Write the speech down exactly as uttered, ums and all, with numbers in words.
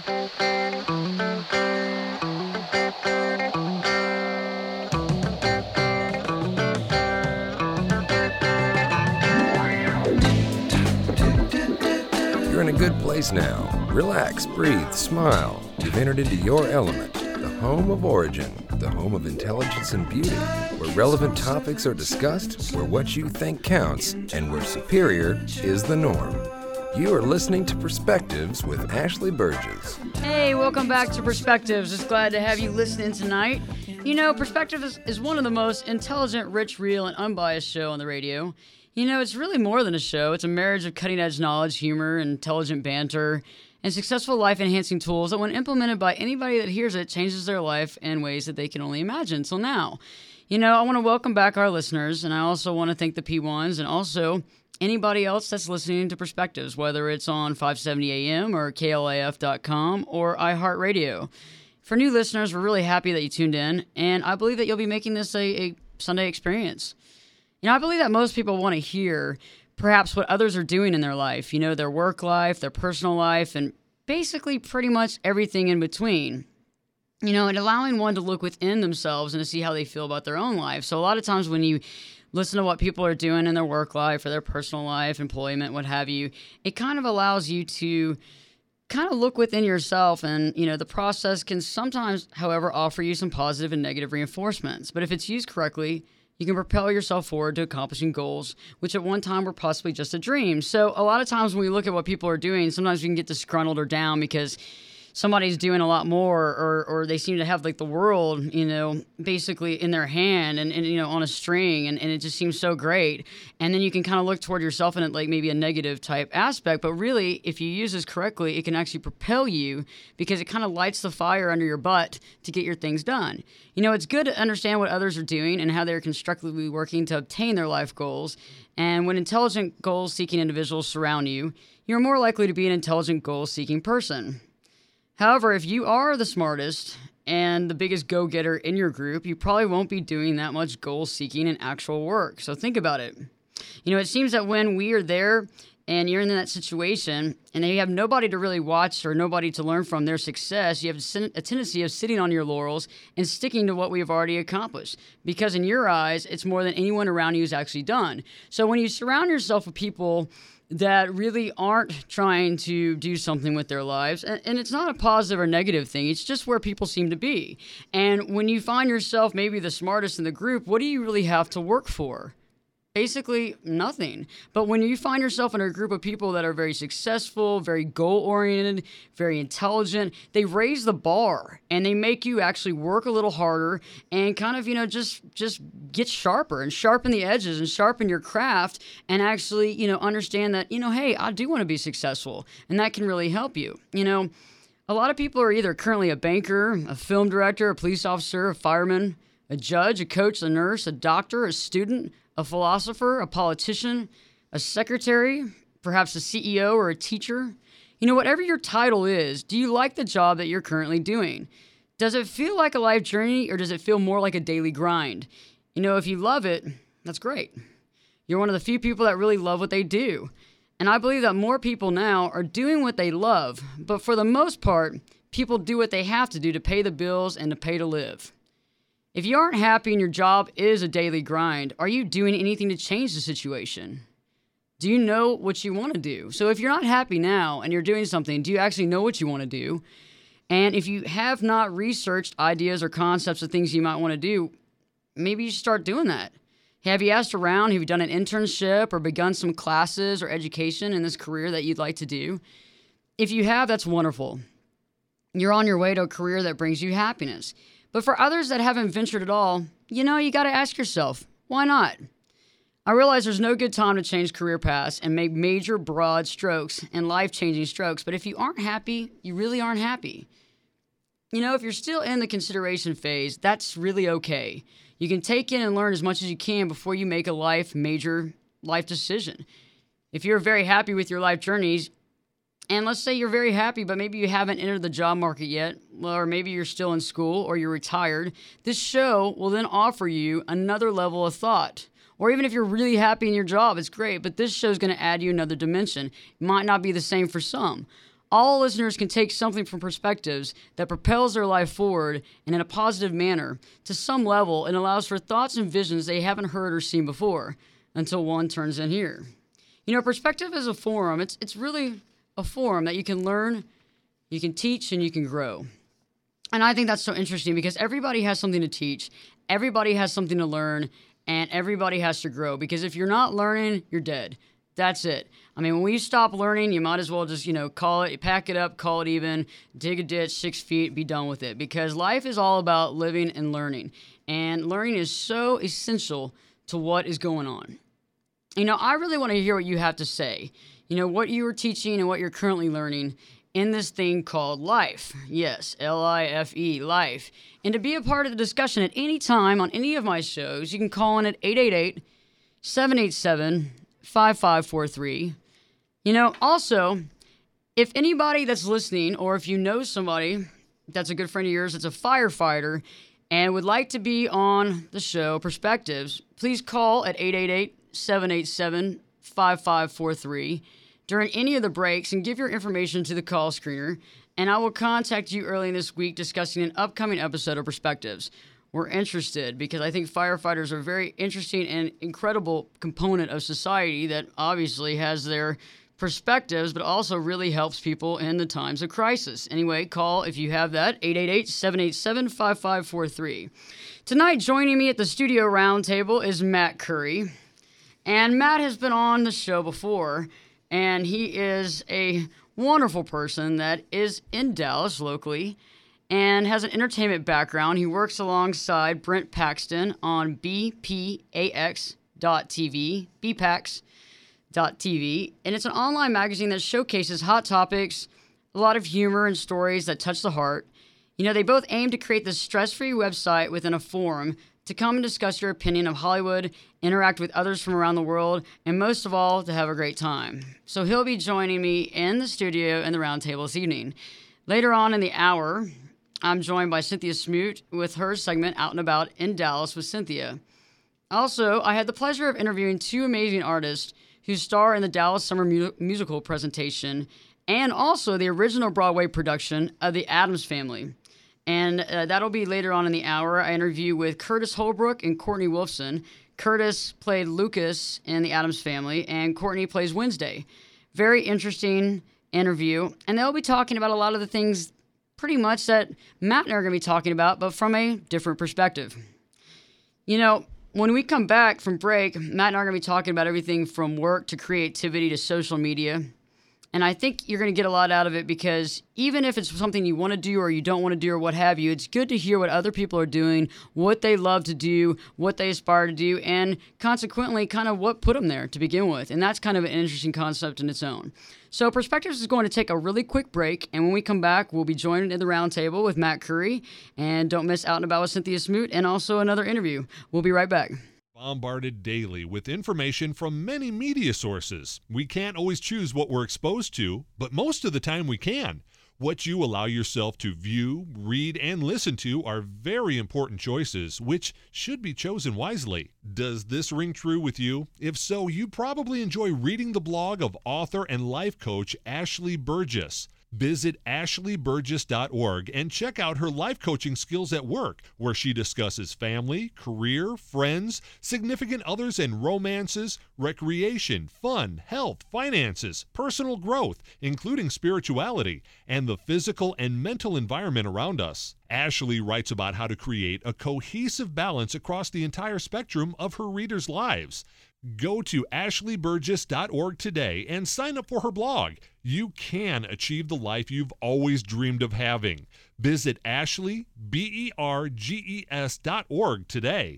You're in a good place now. Relax, breathe, smile. You've entered into your element, the home of origin, the home of intelligence and beauty, where relevant topics are discussed, where what you think counts, and where superior is the norm. You are listening to Perspectives with Ashley Burgess. Hey, welcome back to Perspectives. Just glad to have you listening tonight. You know, Perspectives is one of the most intelligent, rich, real, and unbiased show on the radio. You know, it's really more than a show. It's a marriage of cutting-edge knowledge, humor, intelligent banter, and successful life-enhancing tools that, when implemented by anybody that hears it, changes their life in ways that they can only imagine till now. You know, I want to welcome back our listeners, and I also want to thank the P ones and also anybody else that's listening to Perspectives, whether it's on five seventy A M or K L A F dot com or iHeartRadio. For new listeners, we're really happy that you tuned in, and I believe that you'll be making this a, a Sunday experience. You know, I believe that most people want to hear perhaps what others are doing in their life, you know, their work life, their personal life, and basically pretty much everything in between. You know, and allowing one to look within themselves and to see how they feel about their own life. So a lot of times when you listen to what people are doing in their work life or their personal life, employment, what have you, it kind of allows you to kind of look within yourself. And, you know, the process can sometimes, however, offer you some positive and negative reinforcements. But if it's used correctly, you can propel yourself forward to accomplishing goals, which at one time were possibly just a dream. So a lot of times when we look at what people are doing, sometimes we can get disgruntled or down because somebody's doing a lot more, or or they seem to have like the world, you know, basically in their hand and, and you know, on a string, and, and it just seems so great. And then you can kind of look toward yourself in it like maybe a negative type aspect. But really, if you use this correctly, it can actually propel you because it kind of lights the fire under your butt to get your things done. You know, it's good to understand what others are doing and how they're constructively working to obtain their life goals. And when intelligent goal-seeking individuals surround you, you're more likely to be an intelligent goal-seeking person. However, if you are the smartest and the biggest go-getter in your group, you probably won't be doing that much goal-seeking and actual work. So think about it. You know, it seems that when we are there and you're in that situation and you have nobody to really watch or nobody to learn from their success, you have a tendency of sitting on your laurels and sticking to what we have already accomplished. Because in your eyes, it's more than anyone around you has actually done. So when you surround yourself with people that really aren't trying to do something with their lives. And, and it's not a positive or negative thing. It's just where people seem to be. And when you find yourself maybe the smartest in the group, what do you really have to work for? Basically, nothing. But when you find yourself in a group of people that are very successful, very goal-oriented, very intelligent, they raise the bar and they make you actually work a little harder and kind of, you know, just just get sharper and sharpen the edges and sharpen your craft and actually, you know, understand that, you know, hey, I do want to be successful, and that can really help you. You know, a lot of people are either currently a banker, a film director, a police officer, a fireman, a judge, a coach, a nurse, a doctor, a student, a philosopher, a politician, a secretary, perhaps a C E O or a teacher. You know, whatever your title is, do you like the job that you're currently doing? Does it feel like a life journey, or does it feel more like a daily grind? You know, if you love it, that's great. You're one of the few people that really love what they do. And I believe that more people now are doing what they love, but for the most part, people do what they have to do to pay the bills and to pay to live. If you aren't happy and your job is a daily grind, are you doing anything to change the situation? Do you know what you want to do? So if you're not happy now and you're doing something, do you actually know what you want to do? And if you have not researched ideas or concepts of things you might want to do, maybe you should start doing that. Have you asked around? Have you done an internship or begun some classes or education in this career that you'd like to do? If you have, that's wonderful. You're on your way to a career that brings you happiness. But for others that haven't ventured at all, you know, you got to ask yourself, why not? I realize there's no good time to change career paths and make major, broad strokes and life-changing strokes. But if you aren't happy, you really aren't happy. You know, if you're still in the consideration phase, that's really okay. You can take in and learn as much as you can before you make a life, major life decision. If you're very happy with your life journeys, and let's say you're very happy, but maybe you haven't entered the job market yet, or maybe you're still in school or you're retired, this show will then offer you another level of thought. Or even if you're really happy in your job, it's great, but this show is going to add you another dimension. It might not be the same for some. all listeners can take something from Perspectives that propels their life forward and in a positive manner to some level and allows for thoughts and visions they haven't heard or seen before until one turns in here. You know, Perspective is a forum. It's, it's really a forum that you can learn, you can teach, and you can grow. And I think that's so interesting because everybody has something to teach, everybody has something to learn, and everybody has to grow. Because if you're not learning, you're dead. That's it. I mean, when you stop learning, you might as well just, you know, call it, pack it up, call it even, dig a ditch, six feet, be done with it. Because life is all about living and learning. And learning is so essential to what is going on. You know, I really want to hear what you have to say. You know, what you are teaching and what you're currently learning in this thing called life. Yes, L I F E, life. And to be a part of the discussion at any time on any of my shows, you can call in at eight eight eight, seven eight seven, five five four three. You know, also, if anybody that's listening, or if you know somebody that's a good friend of yours that's a firefighter and would like to be on the show Perspectives, please call at eight eight eight, seven eight seven, five five four three during any of the breaks and give your information to the call screener, and I will contact you early in this week discussing an upcoming episode of Perspectives. We're interested because I think firefighters are a very interesting and incredible component of society that obviously has their perspectives, but also really helps people in the times of crisis. Anyway, call if you have that, eight eight eight, seven eight seven, five five four three. Tonight, joining me at the studio roundtable is Matt Curry. And Matt has been on the show before, and he is a wonderful person that is in Dallas locally and has an entertainment background. He works alongside Brent Paxton on B P A X dot T V, B P A X dot T V, and it's an online magazine that showcases hot topics, a lot of humor and stories that touch the heart. You know, they both aim to create this stress-free website within a forum to come and discuss your opinion of Hollywood, interact with others from around the world, and most of all, to have a great time. So he'll be joining me in the studio in the roundtable this evening. Later on in the hour, I'm joined by Cynthia Smoot with her segment Out and About in Dallas with Cynthia. Also, I had the pleasure of interviewing two amazing artists who star in the Dallas Summer mu- Musical presentation and also the original Broadway production of The Addams Family. And uh, that'll be later on in the hour. I interview with Curtis Holbrook and Courtney Wolfson. Curtis played Lucas in The Addams Family, and Courtney plays Wednesday. Very interesting interview. And they'll be talking about a lot of the things pretty much that Matt and I are going to be talking about, but from a different perspective. You know, when we come back from break, Matt and I are going to be talking about everything from work to creativity to social media. And I think you're going to get a lot out of it because even if it's something you want to do or you don't want to do or what have you, it's good to hear what other people are doing, what they love to do, what they aspire to do, and consequently kind of what put them there to begin with. And that's kind of an interesting concept in its own. So Perspectives is going to take a really quick break, and when we come back, we'll be joined in the roundtable with Matt Curry. And don't miss Out and About with Cynthia Smoot and also another interview. We'll be right back. Bombarded daily with information from many media sources. We can't always choose what we're exposed to, but most of the time we can. What you allow yourself to view, read, and listen to are very important choices, which should be chosen wisely. Does this ring true with you? If so, you probably enjoy reading the blog of author and life coach Ashley Burgess. Visit ashley burgess dot org and check out her life coaching skills at work, where she discusses family, career, friends, significant others and romances, recreation, fun, health, finances, personal growth, including spirituality, and the physical and mental environment around us. Ashley writes about how to create a cohesive balance across the entire spectrum of her readers' lives. Go to ashley burgess dot org today and sign up for her blog. You can achieve the life you've always dreamed of having. Visit ashley burgess dot org today.